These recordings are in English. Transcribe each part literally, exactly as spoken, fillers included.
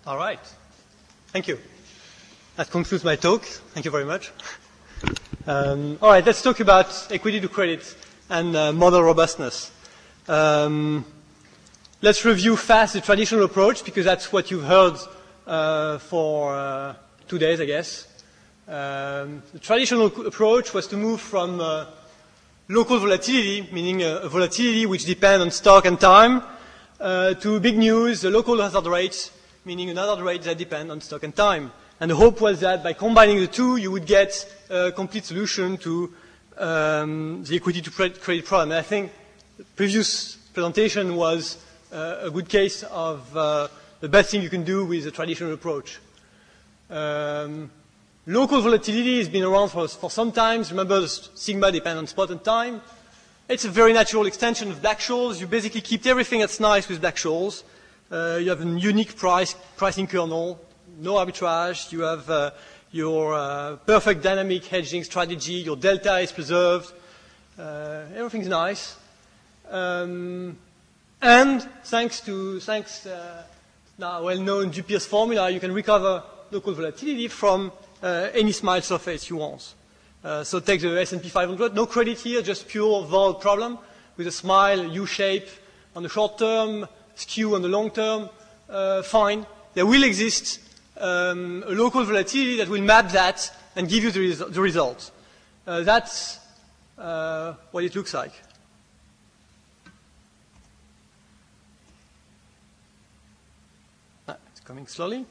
All right. Thank you. That concludes my talk. Thank you very much. Um, all right, let's talk about equity to credit and uh, model robustness. Um, let's review fast the traditional approach, because that's what you've heard uh, for uh, two days, I guess. Um, the traditional approach was to move from uh, local volatility, meaning a, a volatility which depends on stock and time, uh, to big news, the local hazard rate, meaning an hazard rate that depends on stock and time. And the hope was that by combining the two, you would get a complete solution to um, the equity to credit problem. And I think the previous presentation was uh, a good case of uh, the best thing you can do with a traditional approach. Um, local volatility has been around for, for some time. Remember, the sigma depends on spot and time. It's a very natural extension of Black-Scholes. You basically keep everything that's nice with Black-Scholes. Uh, you have a unique price, pricing kernel, no arbitrage. You have uh, your uh, perfect dynamic hedging strategy. Your delta is preserved. Uh, everything's nice. Um, and thanks to thanks uh, now well-known G P S formula, you can recover local volatility from uh, any smile surface you want. Uh, so take the S and P five hundred. No credit here, just pure vol problem with a smile U-shape on the short term, skew on the long term. Uh, fine. There will exist um, a local volatility that will map that and give you the, res the result. Uh, that's uh, what it looks like. Ah, it's coming slowly.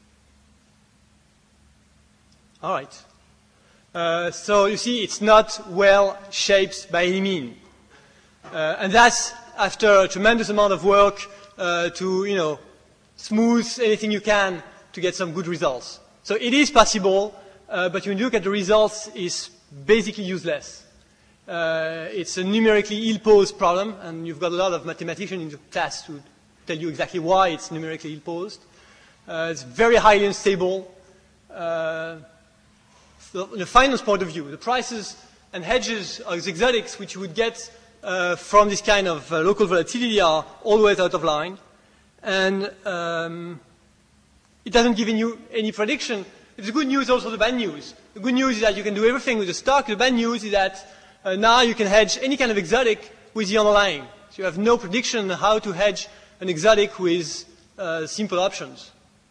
All right. Uh, so you see, it's not well shaped by any means. Uh, and that's after a tremendous amount of work uh, to, you know, smooth anything you can to get some good results. So it is possible, uh, but when you look at the results, it's basically useless. Uh, it's a numerically ill-posed problem, and you've got a lot of mathematicians in the class to tell you exactly why it's numerically ill-posed. Uh, it's very highly unstable. Uh, so from the finance point of view, the prices and hedges of exotics which you would get uh, from this kind of uh, local volatility are always out of line. And um, it doesn't give you any prediction. It's the good news, also the bad news. The good news is that you can do everything with the stock. The bad news is that uh, now you can hedge any kind of exotic with the underlying. So you have no prediction on how to hedge an exotic with uh, simple options.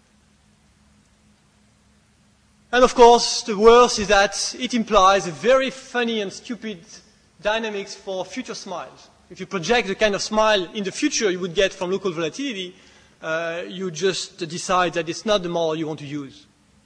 And of course, the worst is that it implies a very funny and stupid dynamics for future smiles. If you project the kind of smile in the future you would get from local volatility, uh, you just decide that it's not the model you want to use.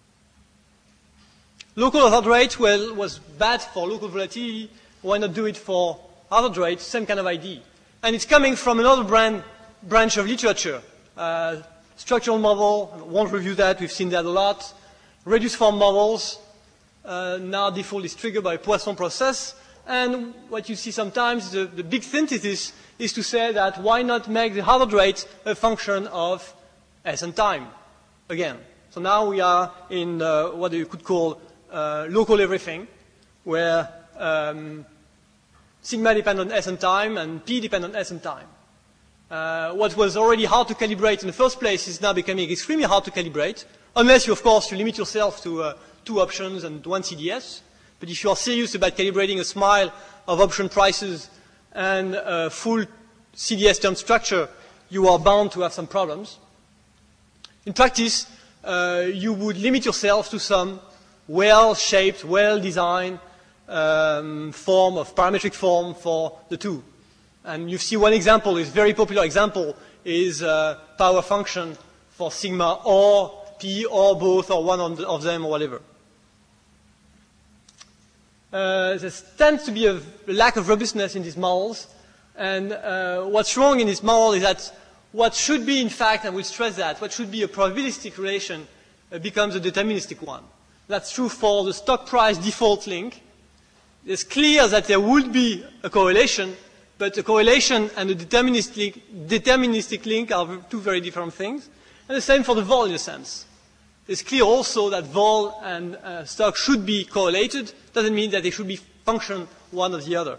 Local hazard rate, well, was bad for local volatility. Why not do it for hazard rate? Same kind of idea. And it's coming from another brand, branch of literature. Uh, structural model, I won't review that, we've seen that a lot. Reduced form models, uh, now default is triggered by Poisson process. And what you see sometimes, the, the big synthesis is to say that why not make the hazard rate a function of S and time, again. So now we are in uh, what you could call uh, local everything, where um, sigma depends on S and time, and P depends on S and time. Uh, what was already hard to calibrate in the first place is now becoming extremely hard to calibrate, unless you, of course, you limit yourself to uh, two options and one C D S. But if you are serious about calibrating a smile of option prices and a full C D S term structure, you are bound to have some problems. In practice, uh, you would limit yourself to some well-shaped, well-designed um, form of parametric form for the two. And you see one example, is very popular example, is uh, power function for sigma or P or both or one of them or whatever. Uh, there tends to be a lack of robustness in these models. And uh, what's wrong in this model is that what should be, in fact, and we'll stress that, what should be a probabilistic relation uh, becomes a deterministic one. That's true for the stock price default link. It's clear that there would be a correlation, but a correlation and a deterministic, deterministic link are two very different things. And the same for the vol in a sense. It's clear also that vol and uh, stock should be correlated. Doesn't mean that they should be function one or the other.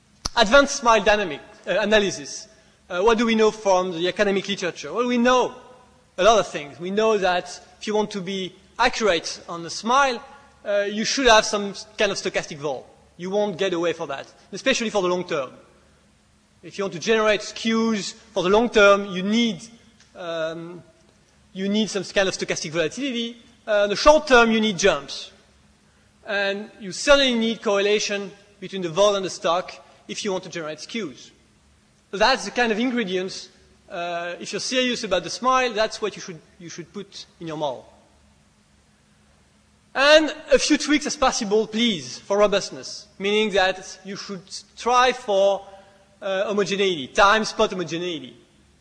Advanced smile dynamic uh, analysis. Uh, what do we know from the academic literature? Well, we know a lot of things. We know that if you want to be accurate on the smile, uh, you should have some kind of stochastic vol. You won't get away from that, especially for the long term. If you want to generate skews for the long term, you need, um, you need some kind of stochastic volatility. Uh, in the short term, you need jumps. And you certainly need correlation between the vol and the stock if you want to generate skews. So that's the kind of ingredients, uh, if you're serious about the smile, that's what you should, you should put in your model. And a few tweaks as possible, please, for robustness, meaning that you should strive for uh, homogeneity, time spot homogeneity.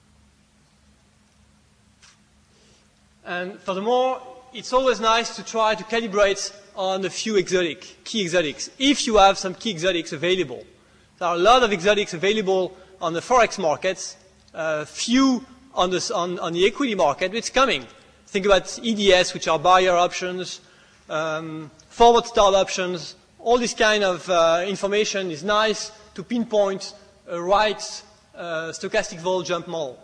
And furthermore, it's always nice to try to calibrate on a few exotic, key exotics, if you have some key exotics available. There are a lot of exotics available on the forex markets, uh, few on, this, on, on the equity market, but it's coming. Think about E D S, which are buyer options, um, forward start options. All this kind of uh, information is nice to pinpoint a right uh, stochastic vol jump model.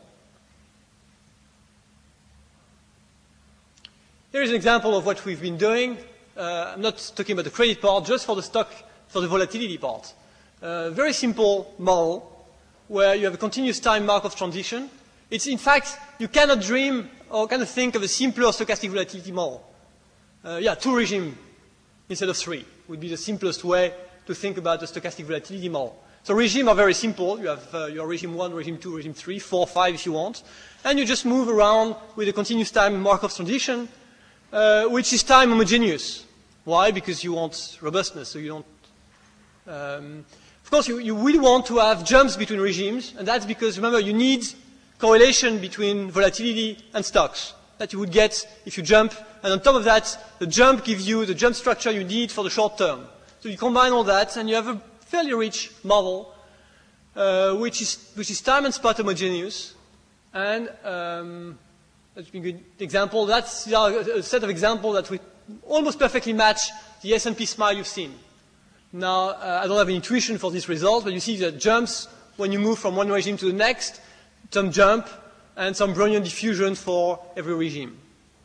Here is an example of what we've been doing. Uh, I'm not talking about the credit part, just for the stock, for the volatility part. Uh, very simple model where you have a continuous time Markov transition. It's in fact, you cannot dream or kind of think of a simpler stochastic volatility model. Uh, yeah, two regimes instead of three would be the simplest way to think about the stochastic volatility model. So regimes are very simple. You have uh, your regime one, regime two, regime three, four, five if you want. And you just move around with a continuous time Markov transition, uh, which is time homogeneous. Why? Because you want robustness, so you don't... Um, of course, you, you will want to have jumps between regimes, and that's because, remember, you need correlation between volatility and stocks that you would get if you jump. And on top of that, the jump gives you the jump structure you need for the short term. So you combine all that, and you have a fairly rich model, uh, which, is, which is time and spot homogeneous. And um, that's a good example. That's a set of examples that we almost perfectly match the S and P smile you've seen. Now, uh, I don't have an intuition for this result, but you see that jumps when you move from one regime to the next, some jump, and some Brownian diffusion for every regime.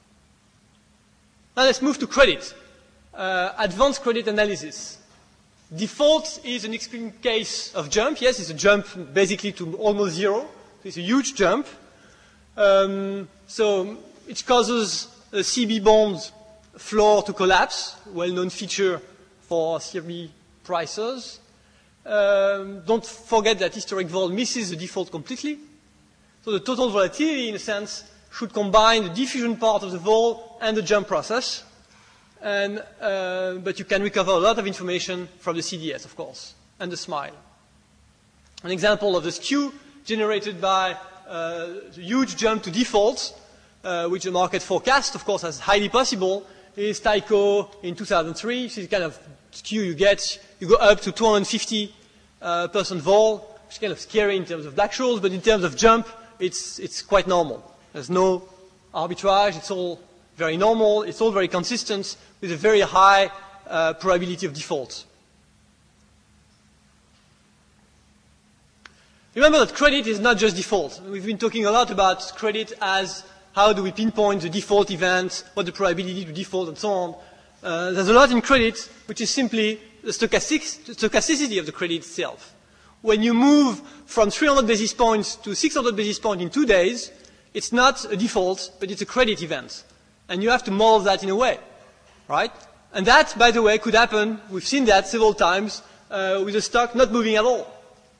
Now let's move to credit. Uh, advanced credit analysis. Default is an extreme case of jump. Yes, it's a jump basically to almost zero. So it's a huge jump. Um, so it causes a C B bond floor to collapse, well-known feature for C B prices. Um, don't forget that historic vol misses the default completely. So the total volatility, in a sense, should combine the diffusion part of the vol and the jump process. And, uh, but you can recover a lot of information from the C D S, of course, and the smile. An example of the skew generated by uh, the huge jump to default, uh, which the market forecast, of course, as highly possible, is Tyco in two thousand three. This is the kind of skew you get. You go up to two hundred fifty percent uh, vol, which is kind of scary in terms of Black-Scholes, but in terms of jump, it's, it's quite normal. There's no arbitrage. It's all very normal. It's all very consistent with a very high uh, probability of default. Remember that credit is not just default. We've been talking a lot about credit as how do we pinpoint the default event, what the probability to default, and so on. Uh, there's a lot in credit which is simply the stochastic, stochasticity of the credit itself. When you move from three hundred basis points to six hundred basis points in two days, it's not a default, but it's a credit event. And you have to model that in a way, right? And that, by the way, could happen, we've seen that several times, uh, with the stock not moving at all.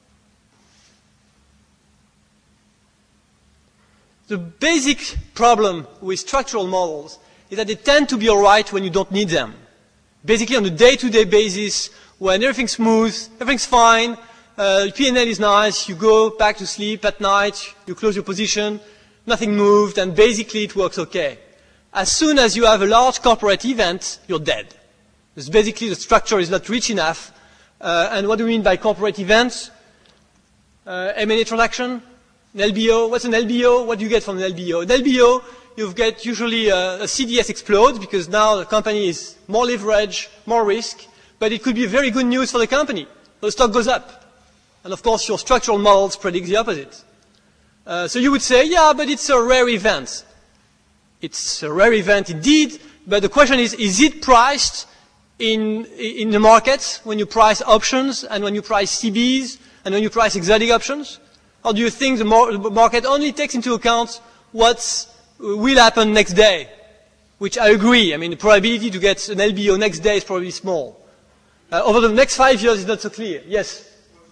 The basic problem with structural models is that they tend to be all right when you don't need them. Basically, on a day-to-day basis, when everything's smooth, everything's fine, uh, P and L is nice, you go back to sleep at night, you close your position, nothing moved, and basically it works okay. As soon as you have a large corporate event, you're dead. Because basically the structure is not rich enough. Uh, and what do we mean by corporate events? Uh, M and A transaction? An L B O? What's an L B O? What do you get from an L B O? An L B O, you get usually a, a C D S explodes because now the company is more leverage, more risk, but it could be very good news for the company. So the stock goes up. And of course your structural models predict the opposite. Uh, so you would say, yeah, but it's a rare event. It's a rare event indeed, but the question is, is it priced in, in the market when you price options and when you price C Bs and when you price exotic options? Or do you think the, mar the market only takes into account what will happen next day? Which I agree. I mean, the probability to get an L B O next day is probably small. Uh, over the next five years, it's not so clear. Yes?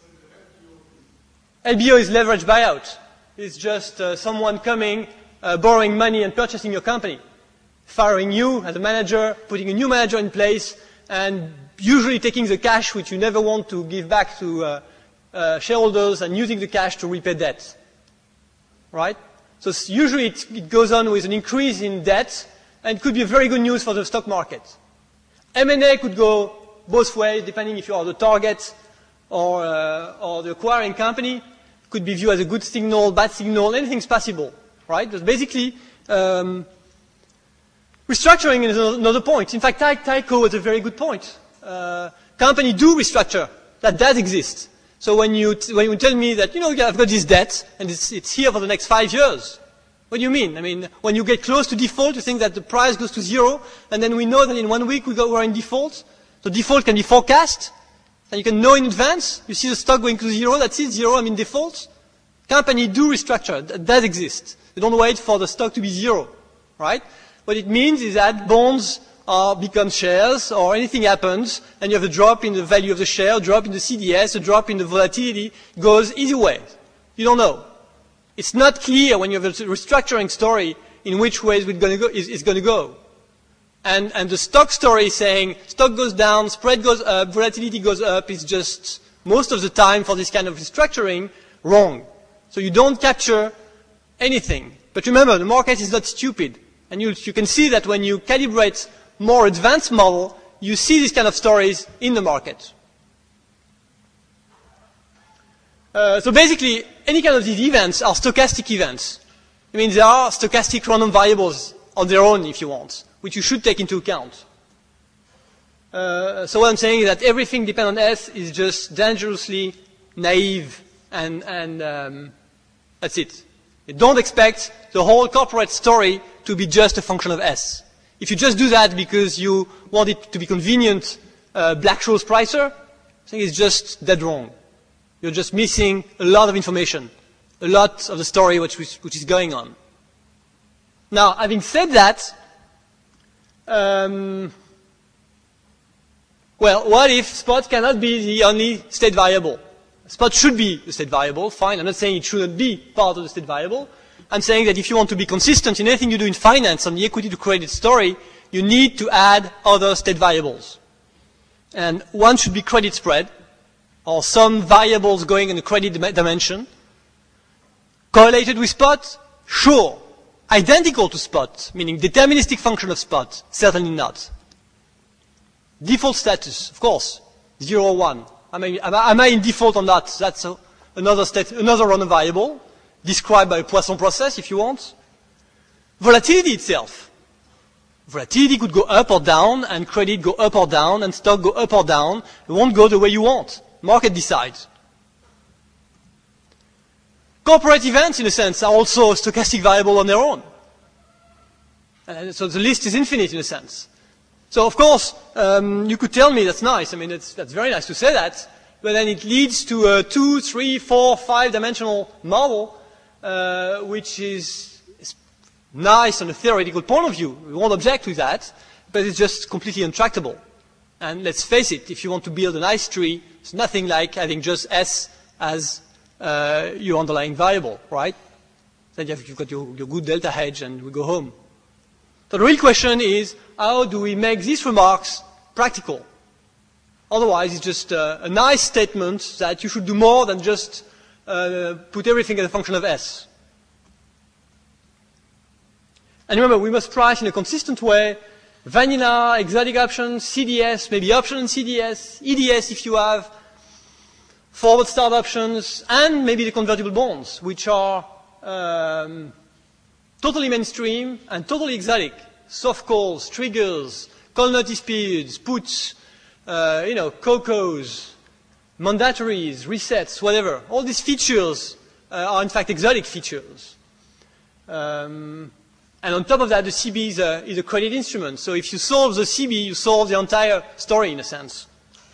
L B O is leveraged buyout. It's just uh, someone coming, uh, borrowing money and purchasing your company, firing you as a manager, putting a new manager in place, and usually taking the cash which you never want to give back to uh, uh, shareholders and using the cash to repay debt. Right? So usually it, it goes on with an increase in debt, and it could be very good news for the stock market. M and A could go both ways, depending if you are the target or, uh, or the acquiring company. It could be viewed as a good signal, bad signal, anything's possible. Right? But basically, um, restructuring is another point. In fact, Tyco was a very good point. Uh, companies do restructure. That does exist. So when you, t when you tell me that, you know, I've got this debt and it's, it's here for the next five years, what do you mean? I mean, when you get close to default, you think that the price goes to zero, and then we know that in one week we go, we're in default. So default can be forecast, and you can know in advance. You see the stock going to zero, that's it, zero, I'm in default. Companies do restructure. That does exist. They don't wait for the stock to be zero, right? What it means is that bonds are become shares, or anything happens, and you have a drop in the value of the share, a drop in the C D S, a drop in the volatility, goes either way. You don't know. It's not clear when you have a restructuring story in which way it's going to go. It's going to go. And, and the stock story saying stock goes down, spread goes up, volatility goes up is just most of the time for this kind of restructuring wrong. So you don't capture anything. But remember, the market is not stupid. And you, you can see that when you calibrate more advanced model, you see these kind of stories in the market. Uh, so basically, any kind of these events are stochastic events. I mean, there are stochastic random variables on their own, if you want, which you should take into account. Uh, so what I'm saying is that everything dependent on S is just dangerously naive, and, and um, that's it. You don't expect the whole corporate story to be just a function of S. If you just do that because you want it to be convenient, uh, Black-Scholes pricer, I think it's just dead wrong. You're just missing a lot of information, a lot of the story which, which is going on. Now, having said that, um, well, what if spot cannot be the only state variable? Spot should be the state variable, fine. I'm not saying it shouldn't be part of the state variable. I'm saying that if you want to be consistent in anything you do in finance on the equity to credit story, you need to add other state variables. And one should be credit spread, or some variables going in the credit dim dimension. Correlated with spot? Sure. Identical to spot, meaning deterministic function of spot? Certainly not. Default status, of course, zero or one. Am I, am I, am I in default or not? That's a, another state, another random variable, described by a Poisson process, if you want. Volatility itself. Volatility could go up or down, and credit go up or down, and stock go up or down. It won't go the way you want. Market decides. Corporate events, in a sense, are also a stochastic variable on their own. And so the list is infinite, in a sense. So, of course, um, you could tell me that's nice. I mean, it's, that's very nice to say that. But then it leads to a two, three, four, five-dimensional model, uh, which is, is nice on a theoretical point of view. We won't object to that, but it's just completely intractable. And let's face it, if you want to build a nice tree, it's nothing like having just S as uh, your underlying variable, right? Then you've got your, your good delta hedge and we go home. So the real question is, how do we make these remarks practical? Otherwise, it's just uh, a nice statement that you should do more than just uh, put everything as a function of S. And remember, we must price in a consistent way. Vanilla, exotic options, C D S, maybe option and C D S, E D S if you have, forward start options, and maybe the convertible bonds, which are um, totally mainstream and totally exotic. Soft calls, triggers, call notice periods, puts, uh, you know, C O C Os, mandatories, resets, whatever. All these features uh, are in fact exotic features. Um, And on top of that, the C B is a, is a credit instrument. So if you solve the C B, you solve the entire story in a sense.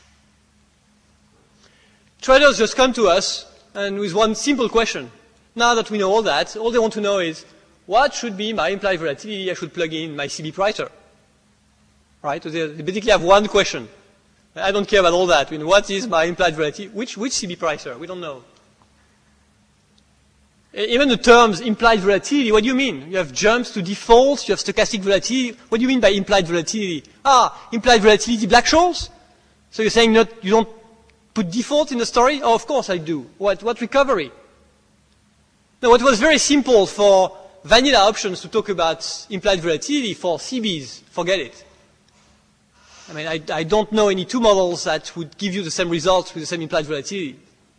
Traders just come to us and with one simple question. Now that we know all that, all they want to know is, what should be my implied volatility? I should plug in my C B pricer. Right? So they basically have one question. I don't care about all that. I mean, what is my implied volatility? Which, which C B pricer? We don't know. Even the terms implied volatility, what do you mean? You have jumps to defaults, you have stochastic volatility. What do you mean by implied volatility? Ah, implied volatility Black-Scholes? So you're saying not, you don't put default in the story? Oh, of course I do. What, what recovery? No, it was very simple for vanilla options to talk about implied volatility. For C Bs, forget it. I mean, I, I don't know any two models that would give you the same results with the same implied volatility.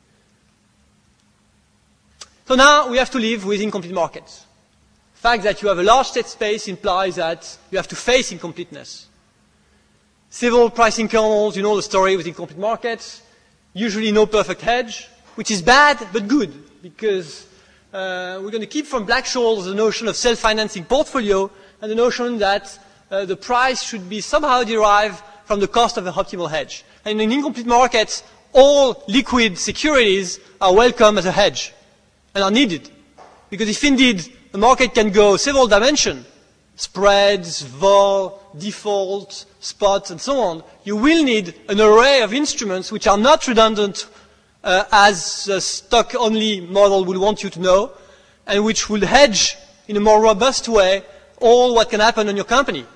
So now we have to live with incomplete markets. The fact that you have a large state space implies that you have to face incompleteness. Several pricing kernels, you know the story with incomplete markets. Usually no perfect hedge, which is bad but good, because uh, we're going to keep from Black-Scholes the notion of self-financing portfolio and the notion that uh, the price should be somehow derived from the cost of an optimal hedge. And in incomplete markets, all liquid securities are welcome as a hedge and are needed. Because if indeed the market can go several dimensions, spreads, vol, default, spot, and so on, you will need an array of instruments which are not redundant uh, as a stock-only model would want you to know, and which will hedge in a more robust way all what can happen in your company.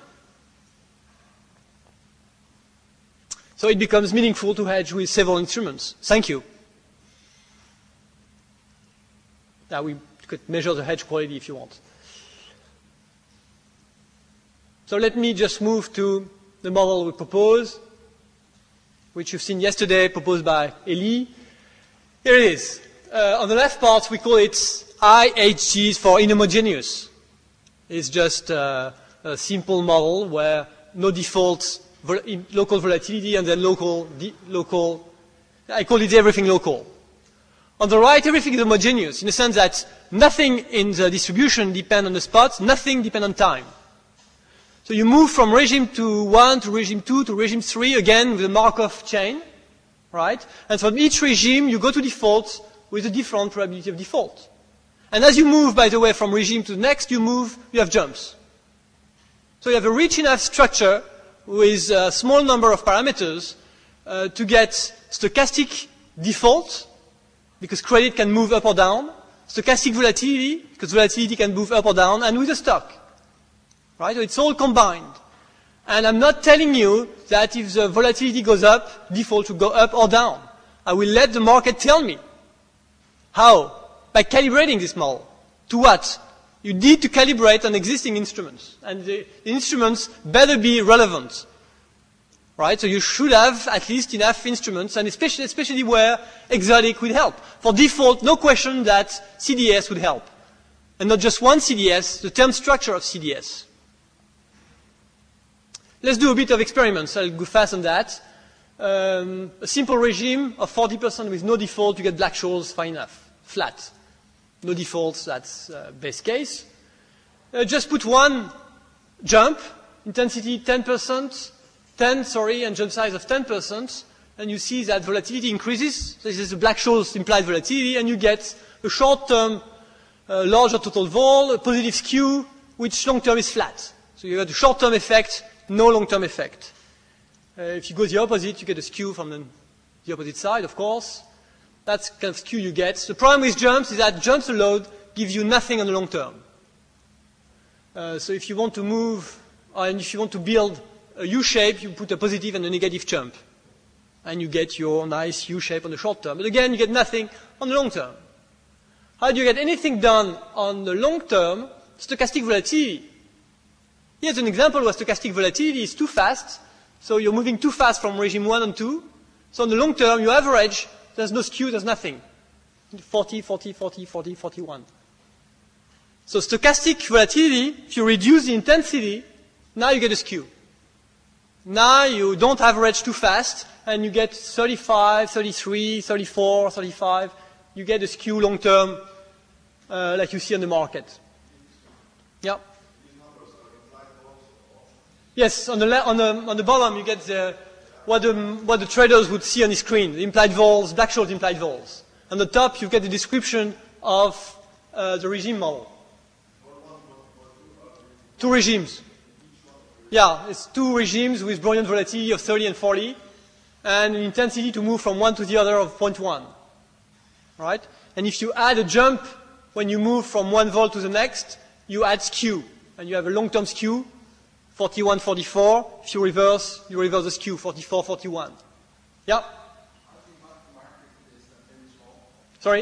So it becomes meaningful to hedge with several instruments. Thank you. Now we could measure the hedge quality if you want. So let me just move to the model we propose, which you've seen yesterday, proposed by Elie. Here it is. Uh, on the left part, we call it I H Gs for inhomogeneous. It's just uh, a simple model where no default vol in local volatility and then local, local, I call it everything local. On the right, everything is homogeneous in the sense that nothing in the distribution depends on the spots, nothing depends on time. So you move from regime to one to regime two to regime three, again with a Markov chain, right? And from each regime, you go to default with a different probability of default. And as you move, by the way, from regime to the next, you move, you have jumps. So you have a rich enough structure with a small number of parameters uh, to get stochastic default, because credit can move up or down, stochastic volatility, because volatility can move up or down, and with a stock. Right? So it's all combined. And I'm not telling you that if the volatility goes up, default should go up or down. I will let the market tell me. How? By calibrating this model. To what? You need to calibrate on existing instruments. And the, the instruments better be relevant. Right? So you should have at least enough instruments, and especially, especially where exotic would help. For default, no question that C D S would help. And not just one C D S, the term structure of C D S. Let's do a bit of experiments. I'll go fast on that. Um, a simple regime of forty percent with no default, you get Black-Scholes, fine enough. Flat. No defaults, that's uh, base case. Uh, just put one jump, intensity ten percent, ten, sorry, and jump size of ten percent, and you see that volatility increases. So this is the Black-Scholes implied volatility, and you get a short-term, uh, larger total vol, a positive skew, which long-term is flat. So you get a short-term effect, no long-term effect. Uh, if you go the opposite, you get a skew from the, the opposite side, of course. That's the kind of skew you get. The problem with jumps is that jumps alone give you nothing on the long term. Uh, so if you want to move, and if you want to build a U-shape, you put a positive and a negative jump. And you get your nice U-shape on the short term. But again, you get nothing on the long term. How do you get anything done on the long term? Stochastic volatility. Here's an example where stochastic volatility is too fast. So you're moving too fast from regime one and two. So on the long term, you average, there's no skew, there's nothing. forty, forty, forty, forty, forty-one. So stochastic volatility, if you reduce the intensity, now you get a skew. Now you don't average too fast, and you get thirty-five, thirty-three, thirty-four, thirty-five. You get a skew long term, uh, like you see on the market. Yeah. Yes, on the, le on the, on the bottom you get the, what, the, what the traders would see on the screen, the implied vols, Black-Scholes implied vols. On the top you get the description of uh, the regime model. Two regimes. Yeah, it's two regimes with Brownian volatility of thirty and forty, and an intensity to move from one to the other of zero point one. Right? And if you add a jump when you move from one vol to the next, you add skew, and you have a long-term skew, forty-one, forty-four. If you reverse, you reverse the skew, forty-four, forty-one. Yeah? Sorry?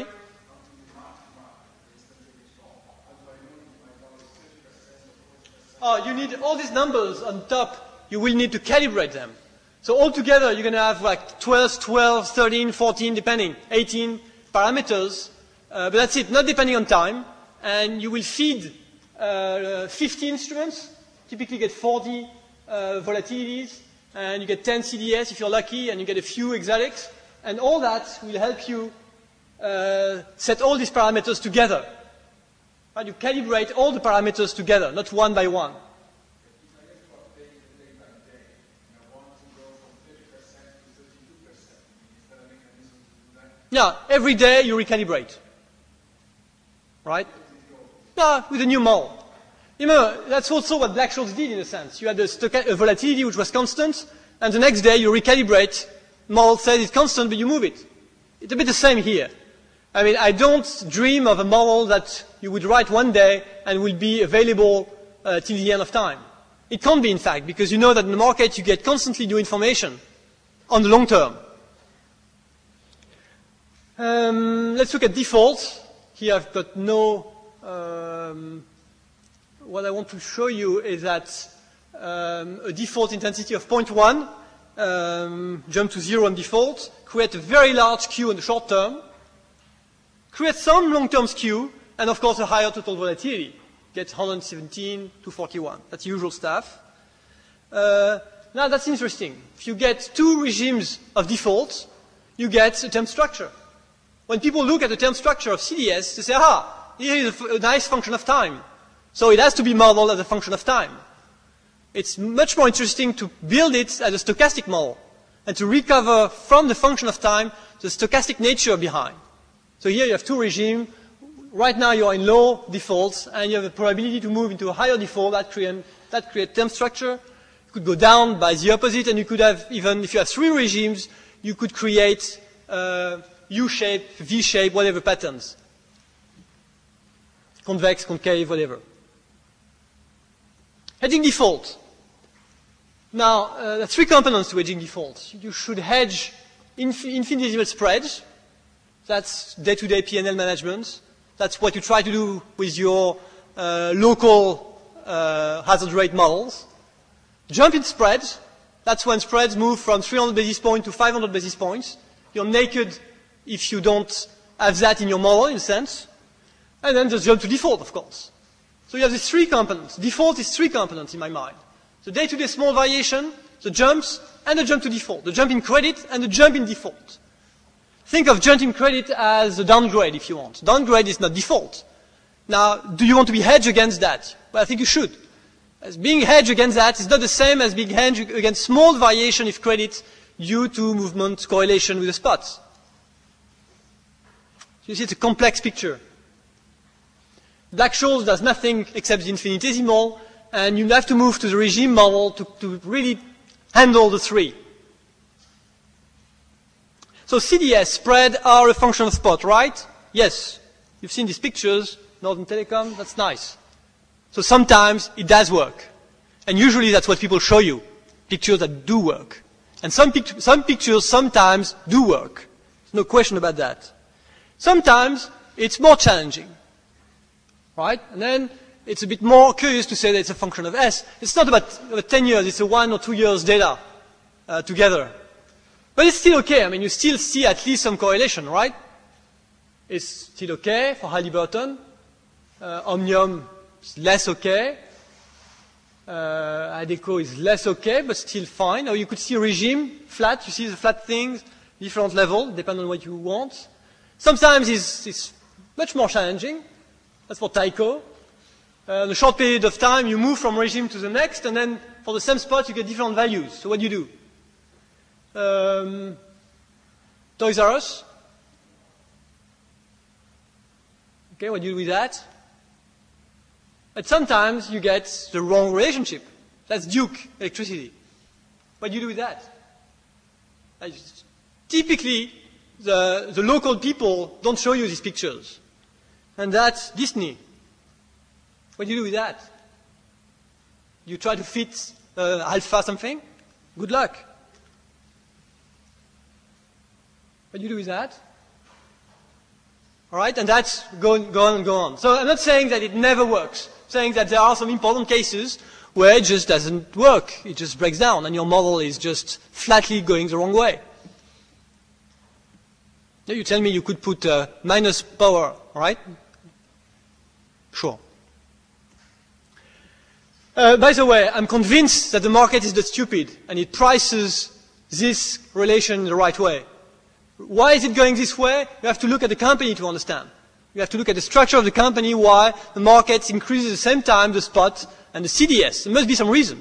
Oh, you need all these numbers on top. You will need to calibrate them. So altogether, you're going to have like twelve, twelve, thirteen, fourteen, depending, eighteen parameters. Uh, but that's it, not depending on time. And you will feed uh, fifty instruments. Typically get forty uh, volatilities. And you get ten C D S if you're lucky. And you get a few exotics. And all that will help you uh, set all these parameters together. You calibrate all the parameters together, not one by one. Yeah, every day you recalibrate. Right? Yeah, with a new model. Remember, that's also what Black-Scholes did in a sense. You had a, a volatility which was constant, and the next day you recalibrate. Model says it's constant, but you move it. It's a bit the same here. I mean, I don't dream of a model that you would write one day and will be available uh, till the end of time. It can't be, in fact, because you know that in the market you get constantly new information on the long term. Um, let's look at defaults. Here I've got no... Um, what I want to show you is that um, a default intensity of zero point one, um, jump to zero on default, create a very large skew in the short term, create some long-term skew, and of course a higher total volatility. Get one hundred seventeen to forty-one. That's usual stuff. Uh, now that's interesting. If you get two regimes of default, you get a term structure. When people look at the term structure of C D S, they say, aha, here is a, a nice function of time. So it has to be modeled as a function of time. It's much more interesting to build it as a stochastic model and to recover from the function of time the stochastic nature behind. So here you have two regimes. Right now you are in low defaults, and you have a probability to move into a higher default. That create, that create term structure. You could go down by the opposite, and you could have, even if you have three regimes, you could create uh, U-shape, V-shape, whatever patterns. Convex, concave, whatever. Hedging default. Now, uh, there are three components to hedging default. You should hedge inf infinitesimal spreads. That's day-to-day P and L management. That's what you try to do with your uh, local uh, hazard rate models. Jump in spreads. That's when spreads move from three hundred basis points to five hundred basis points. You're naked if you don't have that in your model, in a sense. And then just jump to default, of course. So you have these three components. Default is three components in my mind. The day-to-day small variation, the jumps, and the jump to default. The jump in credit and the jump in default. Think of jump in credit as a downgrade, if you want. Downgrade is not default. Now, do you want to be hedged against that? Well, I think you should. As being hedged against that is not the same as being hedged against small variation of credit due to movement correlation with the spots. You see, it's a complex picture. Black-Scholes does nothing except the infinitesimal, and you have to move to the regime model to, to really handle the three. So C D S, spread, are a function of spot, right? Yes. You've seen these pictures, Northern Telecom, that's nice. So sometimes it does work. And usually that's what people show you, pictures that do work. And some, pict some pictures sometimes do work. There's no question about that. Sometimes it's more challenging. Right? And then it's a bit more curious to say that it's a function of S. It's not about, about ten years, it's a one or two years data uh, together. But it's still okay. I mean, you still see at least some correlation, right? It's still okay for Halliburton. Uh, Omnium is less okay. Uh, Adecco is less okay, but still fine. Or you could see a regime, flat. You see the flat things, different level, depending on what you want. Sometimes it's, it's much more challenging. That's for Tyco. Uh, in a short period of time, you move from regime to the next, and then for the same spot, you get different values. So what do you do? Um, Toys R Us. Okay, what do you do with that? But sometimes you get the wrong relationship. That's Duke electricity. What do you do with that? Uh, typically, the, the local people don't show you these pictures. And that's Disney. What do you do with that? You try to fit uh, alpha something? Good luck. What do you do with that? All right, and that's go on, go on and go on. So I'm not saying that it never works. I'm saying that there are some important cases where it just doesn't work. It just breaks down, and your model is just flatly going the wrong way. Now you tell me you could put uh, minus power, all right? Sure. Uh, by the way, I'm convinced that the market is not stupid, and it prices this relation in the right way. Why is it going this way? You have to look at the company to understand. You have to look at the structure of the company, why the market increases at the same time the spot and the C D S. There must be some reason.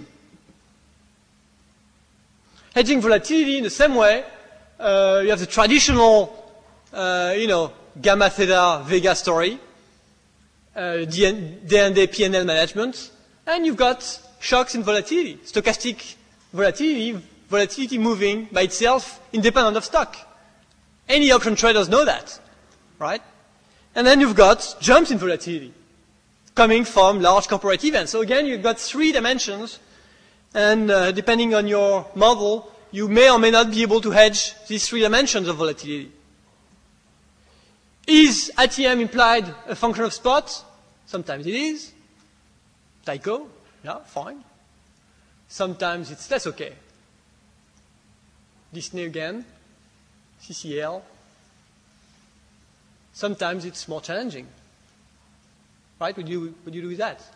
Hedging volatility in the same way, uh, you have the traditional, uh, you know, gamma theta vega story, uh, D and D P and L management, and you've got shocks in volatility, stochastic volatility, volatility moving by itself independent of stock. Any option traders know that, right? And then you've got jumps in volatility coming from large corporate events. So again, you've got three dimensions, and uh, depending on your model, you may or may not be able to hedge these three dimensions of volatility. Is A T M implied a function of spot? Sometimes it is. Tycho, yeah, fine. Sometimes it's less okay. Disney again. C C L. Sometimes it's more challenging. Right? What do you, what do, you do with that?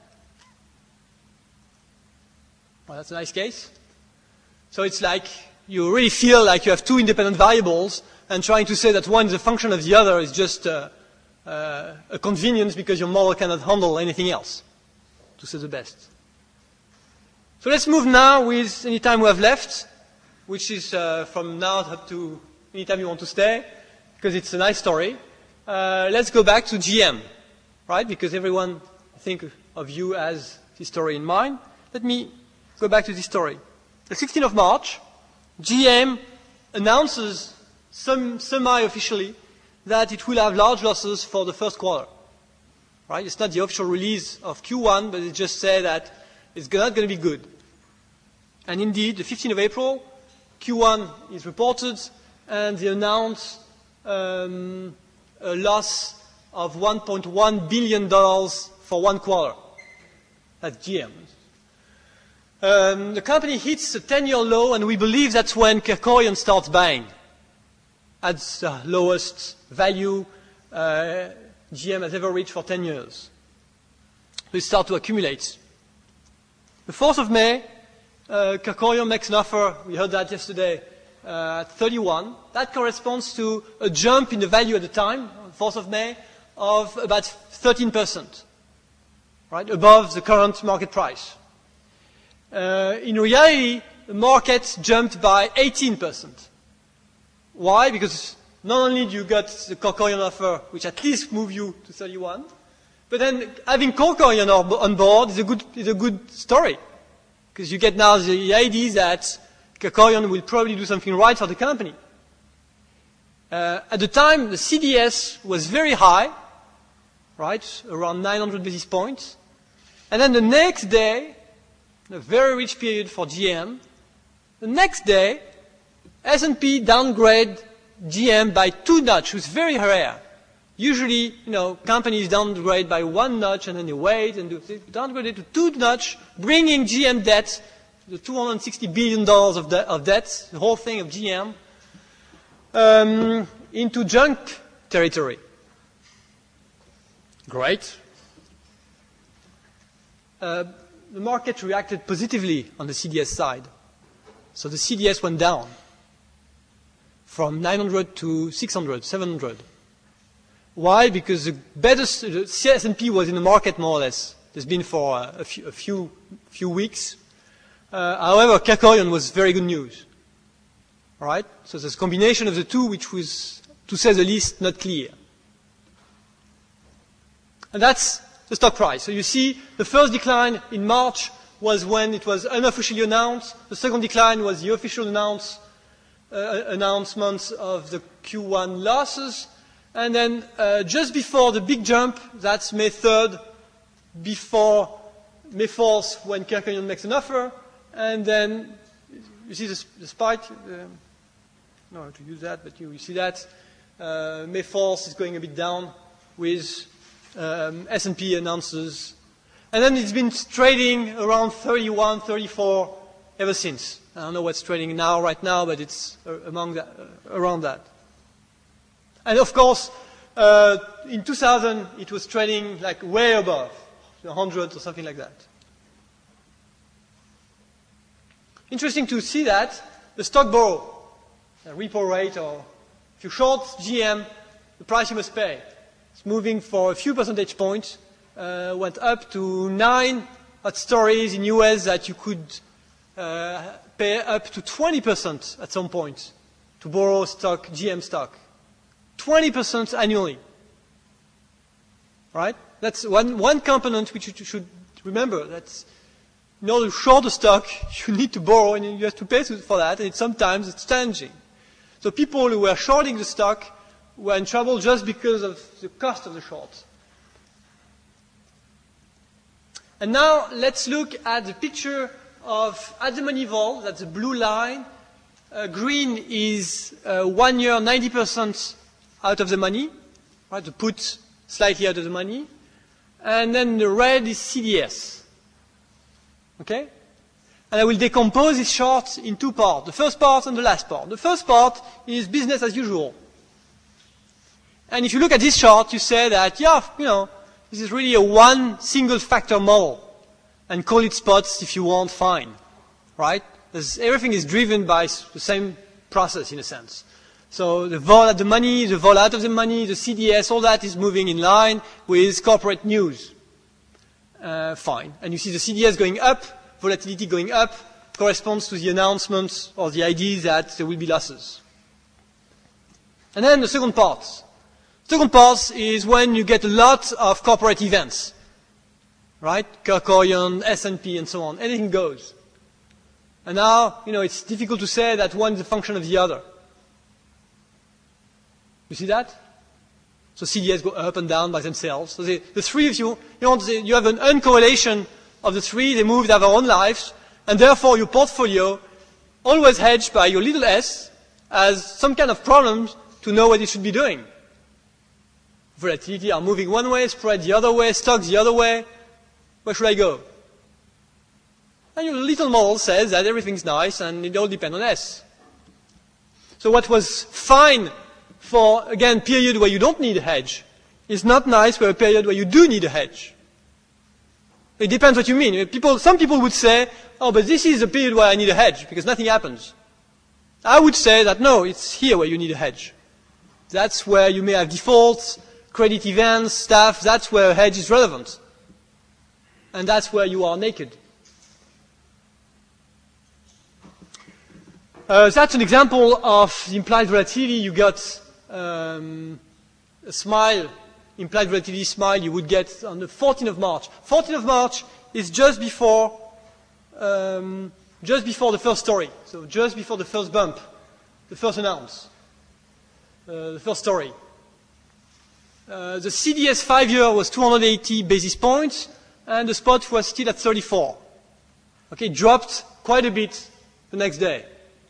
Well, that's a nice case. So it's like you really feel like you have two independent variables, and trying to say that one is a function of the other is just uh, uh, a convenience because your model cannot handle anything else, to say the best. So let's move now with any time we have left, which is uh, from now up to anytime you want to stay, because it's a nice story. Uh, let's go back to G M, right? Because everyone, I think, of you has this story in mind. Let me go back to this story. The sixteenth of March, G M announces some, semi-officially that it will have large losses for the first quarter. Right? It's not the official release of Q one, but it just says that it's not going to be good. And indeed, the fifteenth of April, Q one is reported, and they announce um, a loss of one point one billion dollars for one quarter. That's G M. Um, the company hits a ten-year low, and we believe that's when Kerkorian starts buying at the lowest value uh, G M has ever reached for ten years. They start to accumulate. The fourth of May, uh, Kerkorian makes an offer, we heard that yesterday, uh, at thirty-one. That corresponds to a jump in the value at the time, fourth of May, of about thirteen percent, right, above the current market price. Uh, in reality, the market jumped by eighteen percent. Why? Because not only do you get the Kerkorian offer, which at least move you to thirty-one, but then having Kerkorian on board is a good, is a good story. Because you get now the idea that Kerkorian will probably do something right for the company. Uh, at the time, the C D S was very high, right, around nine hundred basis points. And then the next day, a very rich period for G M, the next day, S and P downgrade G M by two notch, which is very rare. Usually, you know, companies downgrade by one notch and then they wait and do, they downgrade it to two notch, bringing G M debt, the two hundred sixty billion dollars of, de of debt, the whole thing of G M, um, into junk territory. Great. Uh, the market reacted positively on the C D S side. So the C D S went down from nine hundred to six hundred, seven hundred. Why? Because the better, the S and P was in the market more or less. It's been for a few, a few, few weeks. Uh, however, Kerkorian was very good news. All right? So there's a combination of the two which was, to say the least, not clear. And that's the stock price. So you see the first decline in March was when it was unofficially announced. The second decline was the official announce, uh, announcement of the Q one losses. And then uh, just before the big jump, that's May third, before May fourth when Kerkorian makes an offer. And then you see the, the spike. Uh, no, to use that, but you, you see that. Uh, May fourth is going a bit down with um, S and P announces. And then it's been trading around thirty-one, thirty-four ever since. I don't know what's trading now, right now, but it's uh, among that, uh, around that. And of course, uh, in two thousand, it was trading like way above, one hundred or something like that. Interesting to see that the stock borrow, the repo rate, or if you short G M, the price you must pay. It's moving for a few percentage points, uh, went up to nine hot stories in U S that you could uh, pay up to twenty percent at some point to borrow stock, G M stock. twenty percent annually. Right? That's one, one component which you should remember. That's in order to short the stock, you need to borrow and you have to pay for that, and it, sometimes it's challenging. So people who were shorting the stock were in trouble just because of the cost of the short. And now let's look at the picture of at the money vol, that's the blue line. Uh, green is uh, one year, ninety percent out of the money, right, the put slightly out of the money. And then the red is C D S. Okay? And I will decompose this chart in two parts, the first part and the last part. The first part is business as usual. And if you look at this chart, you say that, yeah, you know, this is really a one single factor model. And call it spots if you want, fine. Right? There's, everything is driven by the same process in a sense. So the vol at the money, the vol out of the money, the C D S, all that is moving in line with corporate news. Uh, fine. And you see the C D S going up, volatility going up, corresponds to the announcement or the idea that there will be losses. And then the second part. Second part is when you get a lot of corporate events. Right? Kerkorian, S and P, and so on. Anything goes. And now, you know, it's difficult to say that one is a function of the other. You see that? So C D S go up and down by themselves. So the, the three of you, you, know, you have an uncorrelation of the three. They move, they have their own lives. And therefore, your portfolio, always hedged by your little s, has some kind of problems to know what it should be doing. Volatility are moving one way, spread the other way, stocks the other way. Where should I go? And your little model says that everything's nice and it all depends on S. So what was fine for, again, period where you don't need a hedge is not nice for a period where you do need a hedge. It depends what you mean. People, some people would say, oh, but this is a period where I need a hedge because nothing happens. I would say that no, it's here where you need a hedge. That's where you may have defaults, credit events, stuff. That's where a hedge is relevant. And that's where you are naked. Uh, that's an example of the implied volatility. You got um, a smile, implied volatility smile you would get on the fourteenth of March. fourteenth of March is just before, um, just before the first story. So just before the first bump, the first announce, uh, the first story. Uh, the C D S five-year was two hundred eighty basis points, and the spot was still at thirty-four. Okay, dropped quite a bit the next day.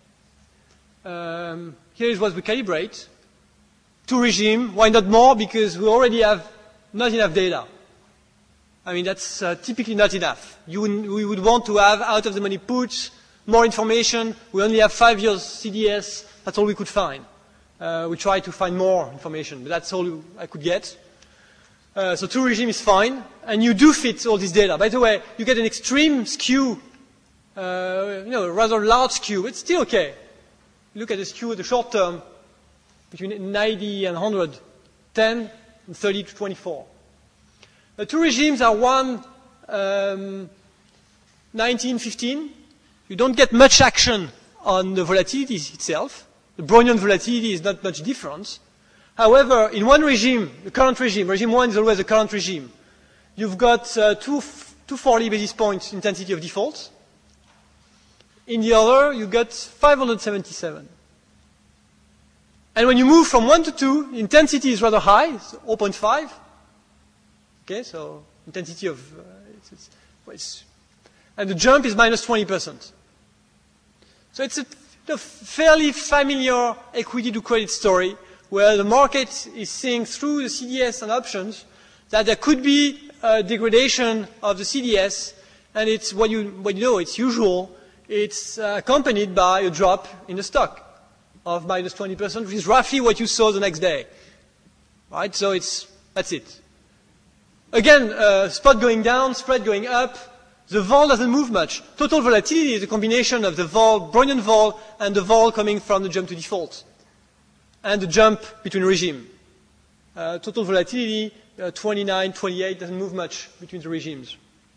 Um, here is what we calibrate. Two regime. Why not more? Because we already have not enough data. I mean, that's uh, typically not enough. You would, we would want to have out-of-the-money puts, more information. We only have five years C D S. That's all we could find. Uh, we tried to find more information, but that's all I could get. Uh, so two regime is fine, and you do fit all this data. By the way, you get an extreme skew, uh, you know, a rather large skew. It's still okay. Look at the skew at the short term, between ninety and one hundred ten, and thirty to twenty-four. The two regimes are one, um, nineteen fifteen, you don't get much action on the volatility itself. The Brownian volatility is not much different. However, in one regime, the current regime, regime one is always the current regime, you've got uh, two, two forty basis points intensity of default. In the other, you got five hundred seventy-seven. And when you move from one to two, intensity is rather high, it's zero point five. Okay, so intensity of, uh, it's, it's, well, it's, and the jump is minus twenty percent. So it's a, a fairly familiar equity to credit story where the market is seeing through the C D S and options that there could be a degradation of the C D S, and it's what you, what you know, it's usual. It's uh, accompanied by a drop in the stock of minus twenty percent, which is roughly what you saw the next day. Right? So it's, that's it. Again, uh, spot going down, spread going up. The vol doesn't move much. Total volatility is a combination of the vol, Brownian vol, and the vol coming from the jump to default, and the jump between regime. Uh, total volatility, uh, twenty-nine, twenty-eight, doesn't move much between the regimes.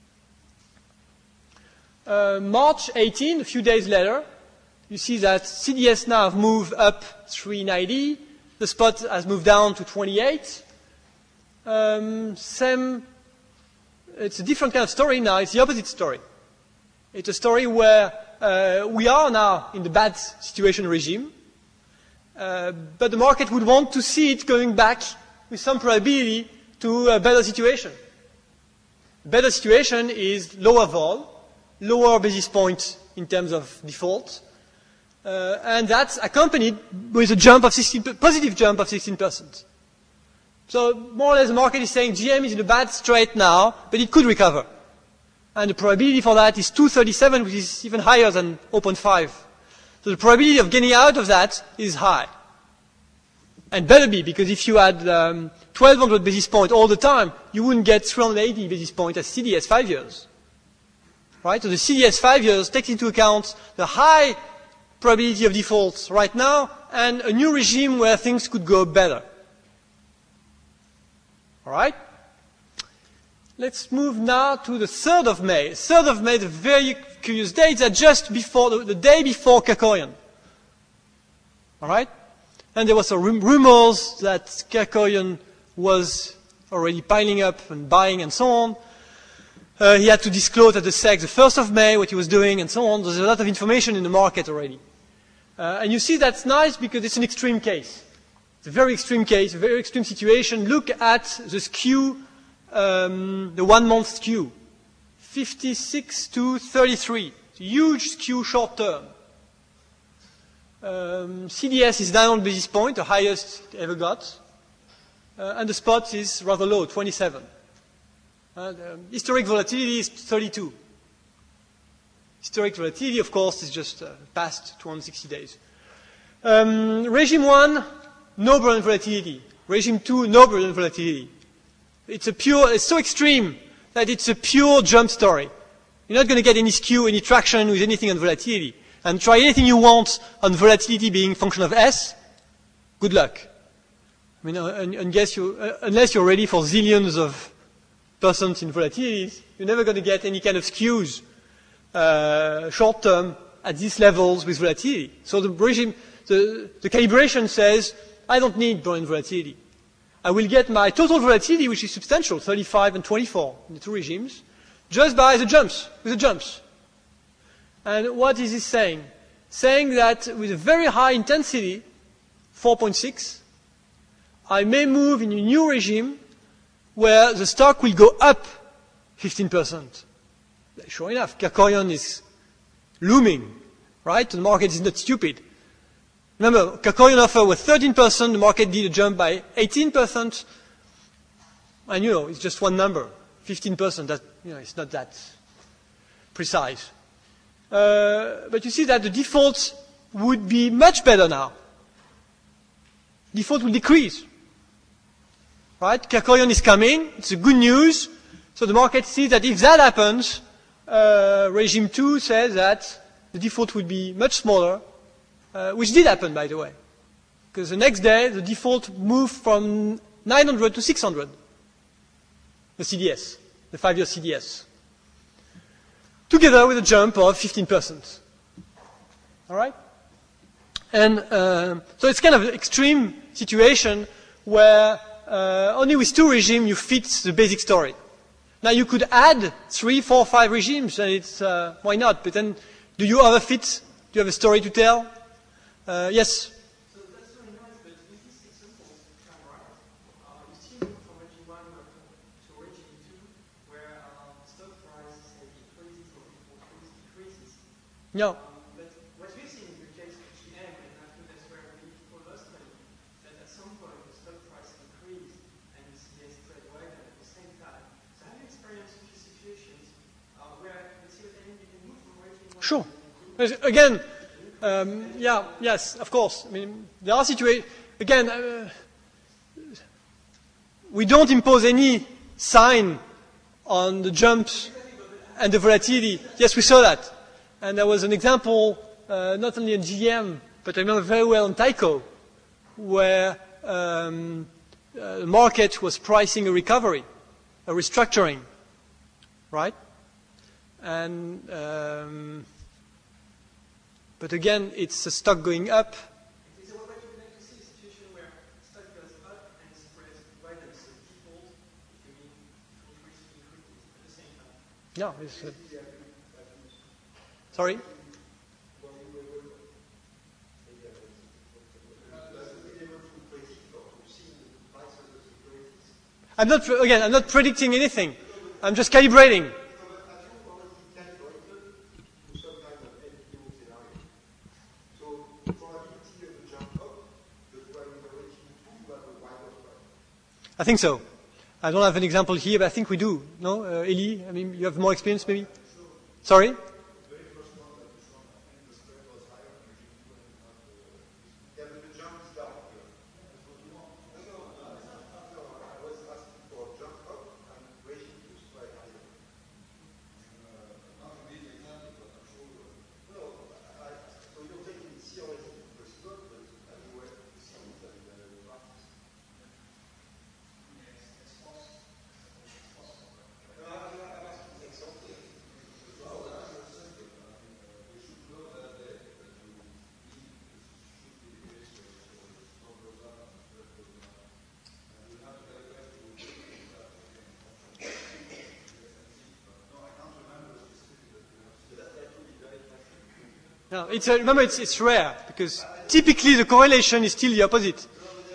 Uh, March eighteenth, a few days later, you see that C D S now have moved up three ninety. The spot has moved down to twenty-eight. Um, same, it's a different kind of story now. It's the opposite story. It's a story where uh, we are now in the bad situation regime, uh, but the market would want to see it going back with some probability to a better situation. Better situation is lower vol, lower basis point in terms of default, uh, and that's accompanied with a jump of sixteen, positive jump of sixteen percent. So more or less the market is saying G M is in a bad strait now, but it could recover. And the probability for that is two thirty-seven, which is even higher than zero point five. So the probability of getting out of that is high. And better be, because if you had um, twelve hundred basis points all the time, you wouldn't get three hundred eighty basis points as C D S five years. Right? So the C D S five years takes into account the high probability of default right now and a new regime where things could go better. All right? Let's move now to the third of May. third of May, the very curious day. It's just before, the, the day before Kerkorian. All right? And there was some rumors that Kerkorian was already piling up and buying and so on. Uh, he had to disclose at the S E C the first of May what he was doing and so on. There's a lot of information in the market already. Uh, and you see that's nice because it's an extreme case. It's a very extreme case, a very extreme situation. Look at the skew, um, the one-month skew, fifty-six to thirty-three. It's a huge skew short term. Um, C D S is nine hundred basis points, the highest it ever got. Uh, and the spot is rather low, twenty-seven. Uh, the historic volatility is thirty-two. Historic volatility, of course, is just uh, past two hundred sixty days. Um, regime one, no Brownian volatility. Regime two, no Brownian volatility. It's a pure, it's so extreme that it's a pure jump story. You're not going to get any skew, any traction with anything on volatility. And try anything you want on volatility being function of S, good luck. I mean, unless, you, uh, unless you're ready for zillions of percent in volatilities, you're never going to get any kind of skews uh, short term at these levels with volatility. So the regime, the, the calibration says, I don't need Brownian volatility. I will get my total volatility, which is substantial, thirty-five and twenty-four in the two regimes, just by the jumps, with the jumps. And what is this saying? Saying that with a very high intensity, four point six, I may move in a new regime where the stock will go up fifteen percent. Sure enough, Kerkorian is looming, right? The market is not stupid. Remember, Kerkorian offer was thirteen percent, the market did a jump by eighteen percent, and you know, it's just one number, fifteen percent, that, you know, it's not that precise. Uh, but you see that the default would be much better now. Default will decrease. Right? Kerkorian is coming. It's a good news. So the market sees that if that happens, uh, regime two says that the default would be much smaller, uh, which did happen, by the way. Because the next day, the default moved from nine hundred to six hundred. The C D S, the five-year C D S. Together with a jump of fifteen percent. All right? And uh, so it's kind of an extreme situation where uh, only with two regimes you fit the basic story. Now you could add three, four, five regimes, and it's uh, why not? But then, do you overfit? Do you have a story to tell? Uh, yes. So that's very nice, but with this example, if I'm right, uh, you still move from regime one to regime two, where uh, stock price say increases or decreases. No. Um, but what we've seen in the case of G M, and I think that's where many people lost money, that at some point the stock price increased and the C D S spread widened at the same time. So have you experienced a few situations uh, where let's see what I mean, you can move from regime one Sure. to regime two? Again, um, yeah, yes, of course. I mean, there are situations. Again, uh, we don't impose any sign on the jumps and the volatility. Yes, we saw that. And there was an example, uh, not only in G M, but I remember very well in Tyco, where um, uh, the market was pricing a recovery, a restructuring, right? And um, but again, it's a stock going up. Is it what you would like to see a situation where stock goes up and spreads widens, so default, if you mean increase, increases at the same time? No, it's, uh, sorry. I'm not again. I'm not predicting anything. I'm just calibrating. I think so. I don't have an example here, but I think we do. No, uh, Eli? I mean, you have more experience, maybe? Sorry? No, it's a, remember, it's, it's rare, because typically the correlation is still the opposite.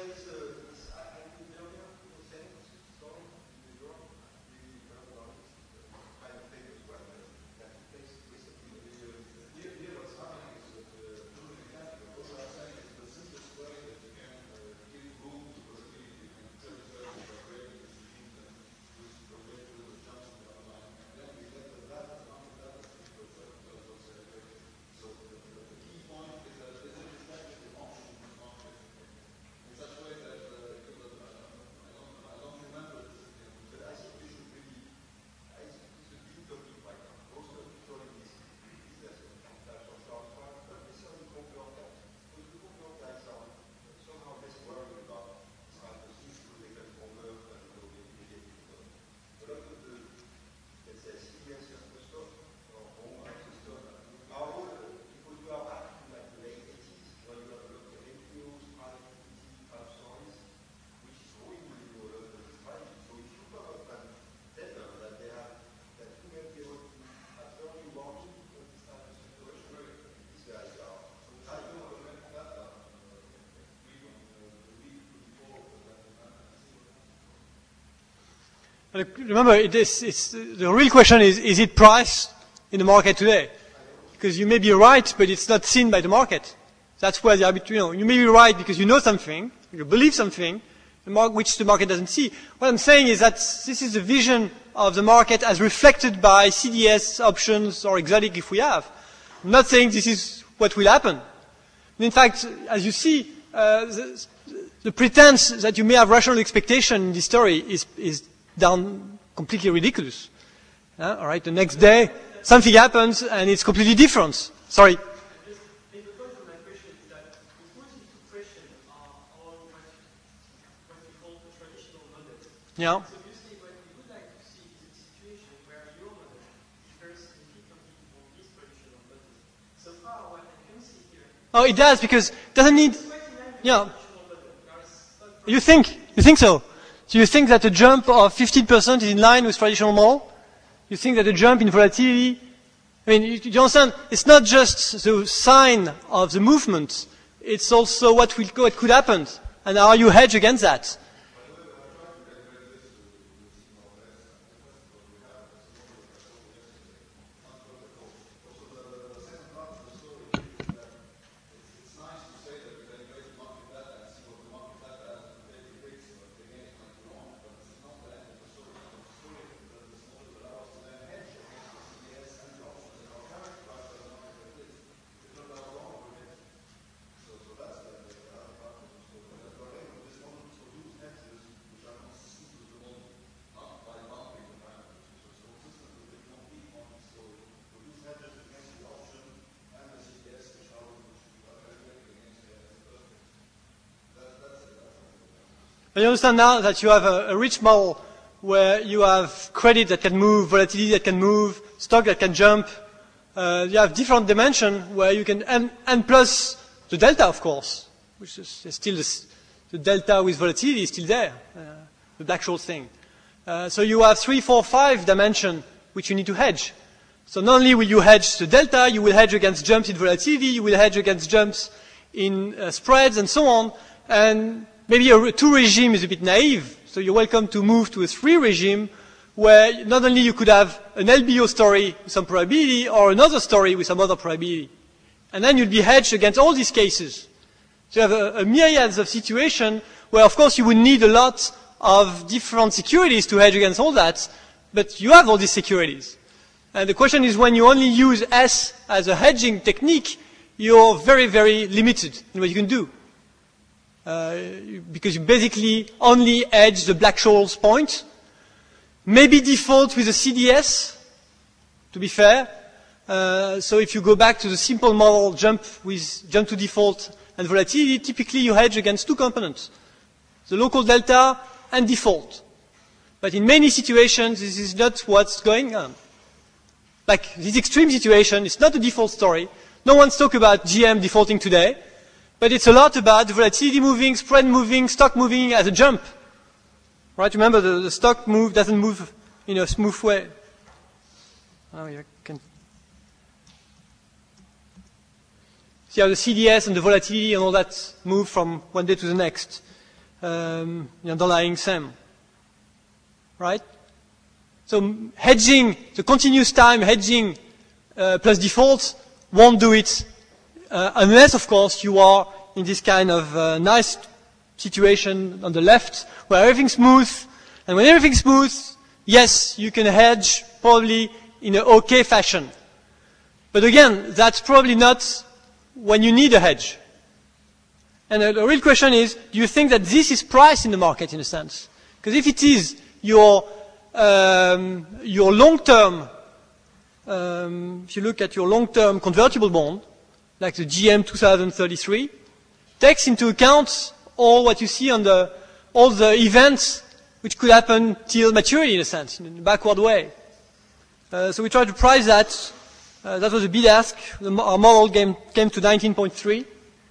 Remember, it is, it's, the real question is, is it priced in the market today? Because you may be right, but it's not seen by the market. That's where the arbitrage, you know, you may be right because you know something, you believe something, the mar- which the market doesn't see. What I'm saying is that this is the vision of the market as reflected by C D S options or exotic if we have. I'm not saying this is what will happen. In fact, as you see, uh, the, the pretense that you may have rational expectation in this story is, is down completely ridiculous. Uh, all right, the next day, something happens and it's completely different. Sorry. Yeah. So obviously what we would like to see is a situation where your model differs significantly from this traditional model. So far what I can see Oh, it does, because it doesn't need, yeah. You think, you think so? So you think that a jump of fifteen percent is in line with traditional model? You think that a jump in volatility, I mean, you, you understand, it's not just the sign of the movement, it's also what, will, what could happen. And are you hedged against that? But you understand now that you have a, a rich model where you have credit that can move, volatility that can move, stock that can jump. Uh, you have different dimensions where you can, and, and plus the delta, of course, which is, is still this, the delta with volatility is still there, uh, the Black-Scholes thing. Uh, so you have three, four, five dimensions which you need to hedge. So not only will you hedge the delta, you will hedge against jumps in volatility, you will hedge against jumps in uh, spreads and so on. And maybe a two regime is a bit naive, so you're welcome to move to a three regime where not only you could have an L B O story with some probability or another story with some other probability. And then you'll be hedged against all these cases. So you have a, a myriad of situations where, of course, you would need a lot of different securities to hedge against all that, but you have all these securities. And the question is, when you only use S as a hedging technique, you're very, very limited in what you can do. Uh, because you basically only hedge the Black-Scholes point, maybe default with a C D S, to be fair. Uh, so if you go back to the simple model, jump with jump to default and volatility, typically you hedge against two components, the local delta and default. But in many situations, this is not what's going on. Like this extreme situation, it's not a default story. No one's talking about G M defaulting today. But it's a lot about the volatility moving, spread moving, stock moving as a jump. Right? Remember, the, the stock move doesn't move in a smooth way. Oh, you can see how the C D S and the volatility and all that move from one day to the next. Um, the underlying S E M. Right? So hedging, the continuous time hedging uh, plus default won't do it. Uh, unless, of course, you are in this kind of uh, nice situation on the left where everything's smooth. And when everything's smooth, yes, you can hedge probably in an okay fashion. But again, that's probably not when you need a hedge. And uh, the real question is, do you think that this is priced in the market in a sense? Because if it is your, um, your long-term, um, if you look at your long-term convertible bond, like the G M two thousand thirty-three, takes into account all what you see on the, all the events which could happen till maturity in a sense, in a backward way. Uh, so we tried to price that. Uh, that was a bid ask. The, our model came, came to nineteen point three.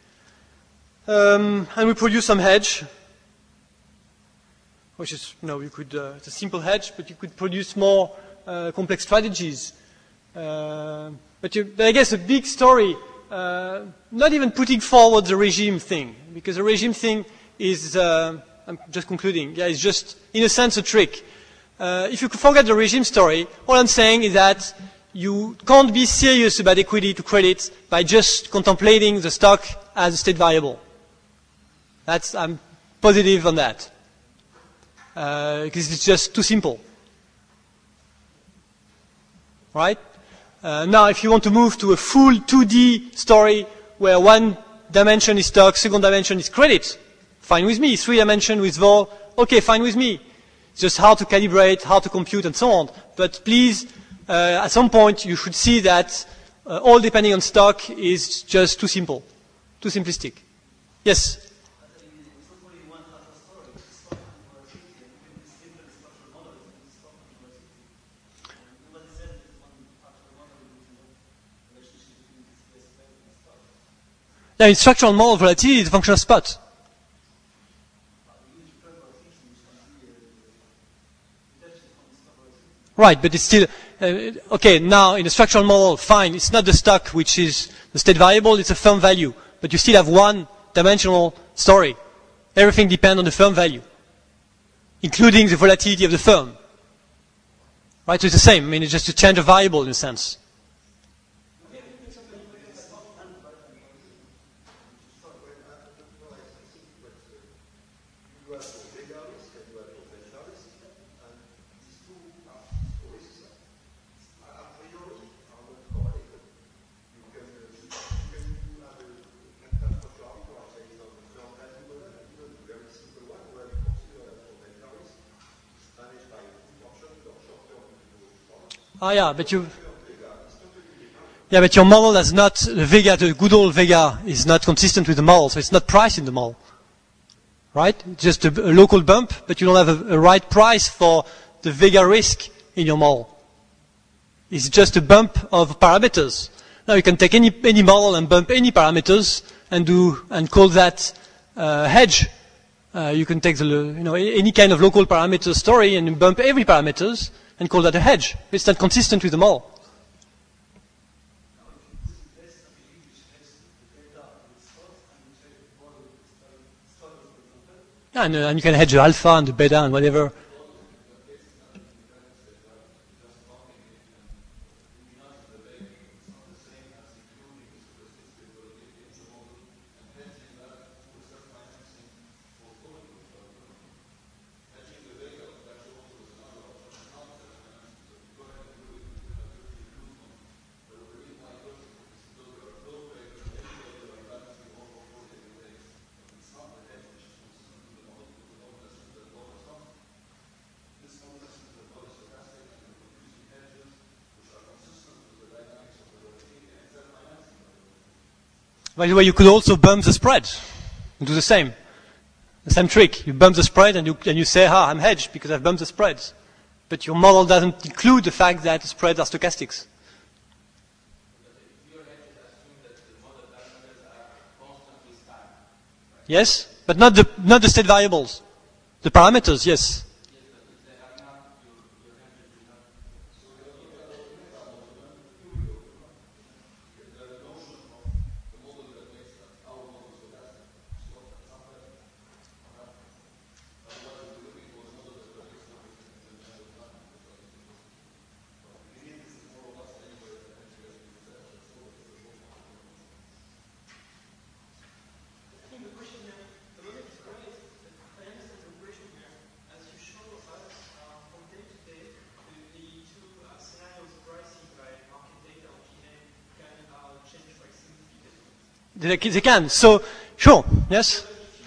Um, and we produced some hedge, which is, you know, you could, uh, it's a simple hedge, but you could produce more uh, complex strategies. Uh, but, you, but I guess a big story, Uh, not even putting forward the regime thing, because the regime thing is, uh, I'm just concluding, yeah, it's just, in a sense, a trick. Uh, if you forget the regime story, all I'm saying is that you can't be serious about equity to credit by just contemplating the stock as a state variable. That's, I'm positive on that. Uh, because it's just too simple. Right? Uh, now, if you want to move to a full two D story where one dimension is stock, second dimension is credit, fine with me. Three dimension with vol, okay, fine with me. It's just how to calibrate, how to compute, and so on. But please, uh, at some point, you should see that uh, all depending on stock is just too simple, too simplistic. Yes? Now, in structural model, volatility is a function of spot. Right, but it's still, uh, okay, now in a structural model, fine, it's not the stock which is the state variable, it's a firm value. But you still have one dimensional story. Everything depends on the firm value, including the volatility of the firm. Right, so it's the same, I mean, it's just a change of variable in a sense. Ah, yeah, but you, yeah, but your model does not, the Vega, the good old Vega is not consistent with the model, so it's not priced in the model. Right? It's just a, a local bump, but you don't have a, a right price for the Vega risk in your model. It's just a bump of parameters. Now you can take any, any model and bump any parameters and do, and call that uh, hedge. Uh, you can take the, you know, any kind of local parameter story and bump every parameters and call that a hedge. It's not consistent with the model. Yeah, and, uh, and you can hedge the alpha and the beta and whatever. By the way, you could also bump the spread and do the same. The same trick. You bump the spread and you, and you say, ah, I'm hedged because I've bumped the spreads. But your model doesn't include the fact that the spreads are stochastics. Yes, but not the, not the state variables. The parameters, yes. They, they can. So, sure, yes?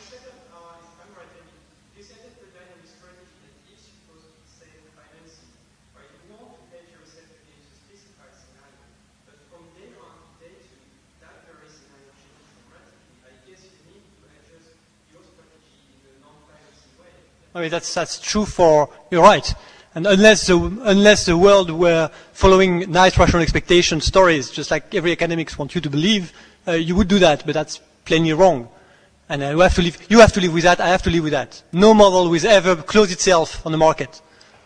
I mean, that's, that's true for, you're right. And unless the, unless the world were following nice rational expectation stories, just like every academics want you to believe, uh, you would do that, but that's plainly wrong. And uh, you, have to live, you have to live with that, I have to live with that. No model will ever close itself on the market.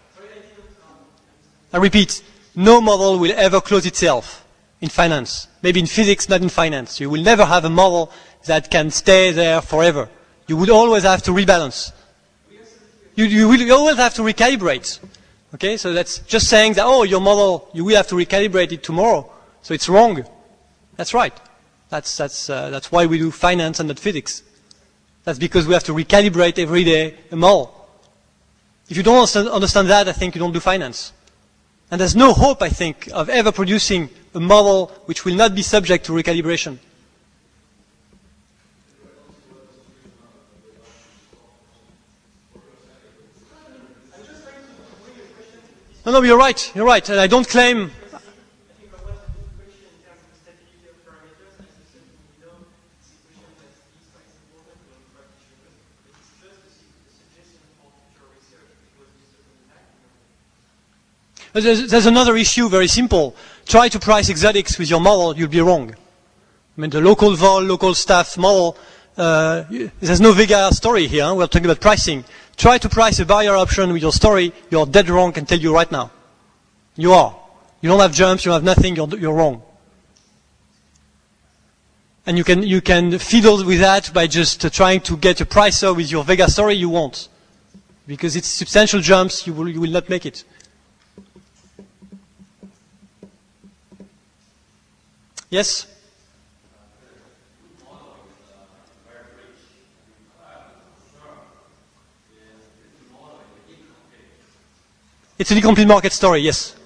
I repeat, no model will ever close itself in finance. Maybe in physics, not in finance. You will never have a model that can stay there forever. You would always have to rebalance. You, you will always have to recalibrate. Okay, so that's just saying that, oh, your model, you will have to recalibrate it tomorrow. So it's wrong. That's right. That's, that's, uh, that's why we do finance and not physics. That's because we have to recalibrate every day a model. If you don't understand, understand that, I think you don't do finance. And there's no hope, I think, of ever producing a model which will not be subject to recalibration. No, no, you're right, you're right, and I don't claim... There's, there's another issue, very simple. Try to price exotics with your model, you'll be wrong. I mean, the local vol, local staff model, uh, there's no Vega story here. Huh? We're talking about pricing. Try to price a buyer option with your story. You're dead wrong, I can tell you right now. You are. You don't have jumps, you don't have nothing, you're, you're wrong. And you can, you can fiddle with that by just uh, trying to get a pricer with your Vega story, you won't. Because it's substantial jumps, you will, you will not make it. Yes? It's an incomplete market story, yes.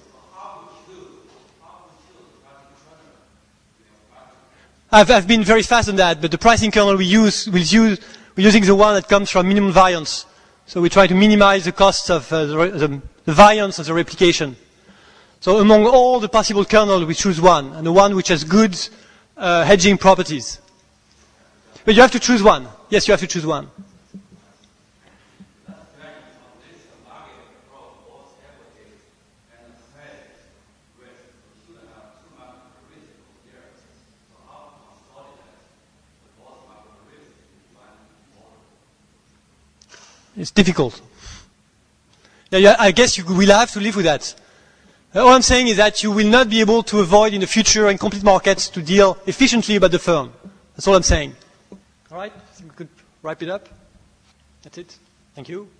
I've, I've been very fast on that, but the pricing kernel we use, we'll use, we're using the one that comes from minimum variance. So we try to minimize the costs of uh, the, the, the variance of the replication. So among all the possible kernels, we choose one, and the one which has good uh, hedging properties. But you have to choose one. Yes, you have to choose one. It's difficult. Yeah, yeah, I guess you will have to live with that. Uh, all I'm saying is that you will not be able to avoid in the future in complete markets to deal efficiently about the firm. That's all I'm saying. All right, I think we could wrap it up. That's it. Thank you.